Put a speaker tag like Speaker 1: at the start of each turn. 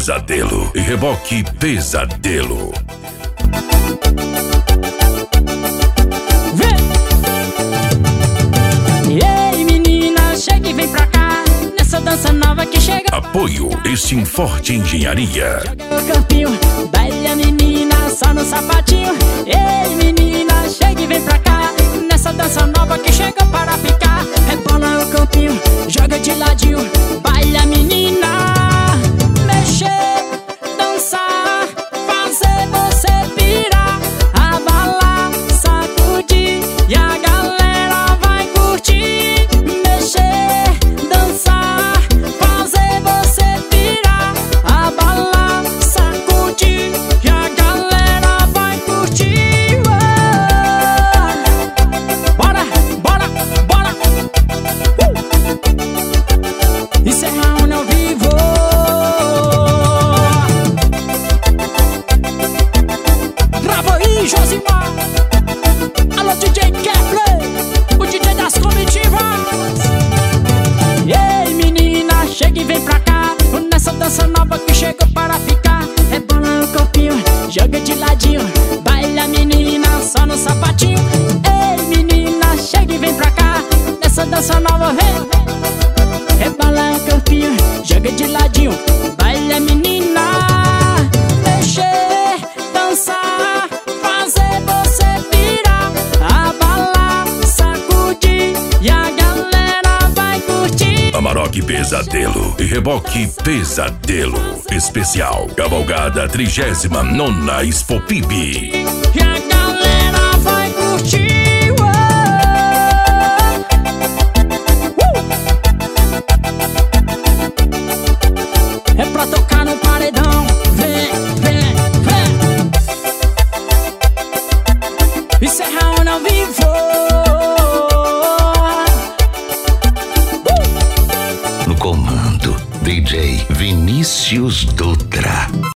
Speaker 1: Pesadelo e Reboque Pesadelo.
Speaker 2: Ei, menina, chega e vem pra cá, nessa dança nova que chega.
Speaker 1: Apoio Estinforte Engenharia.
Speaker 2: Joga o campinho, baila menina, só no sapatinho. Ei, menina, chega e vem pra cá, nessa dança nova que chega para ficar. Rebola o campinho, joga de ladinho, baila menina. Mexer, dançar, fazer você pirar, abalar, sacudir e a galera vai curtir. Mexer, dançar, fazer você pirar, abalar, sacudir e a galera vai curtir. Bora, bora, bora. Isso é Raoni ao vivo. Bravo aí, Josimar. Alô, DJ Kepler, o DJ das comitivas. Ei, menina, chega e vem pra cá, nessa dança nova que chegou para ficar. Rebola o corpinho, joga de ladinho, baila menina, só no sapatinho. Ei, menina, chega e vem pra cá, nessa dança nova, vem. Rebola o corpinho, joga de ladinho, baila menina. Mexer, dançar, fazer você pirar, abalar, sacudir e a galera vai curtir.
Speaker 1: Amarok Pesadelo e Reboque Pesadelo. Especial Cavalgada 39ª Expopib.
Speaker 2: E a galera vai curtir. É pra tocar no paredão. Vem, vem, vem. Isso é Raoni ao vivo.
Speaker 3: No comando, DJ Vinícius Dutra.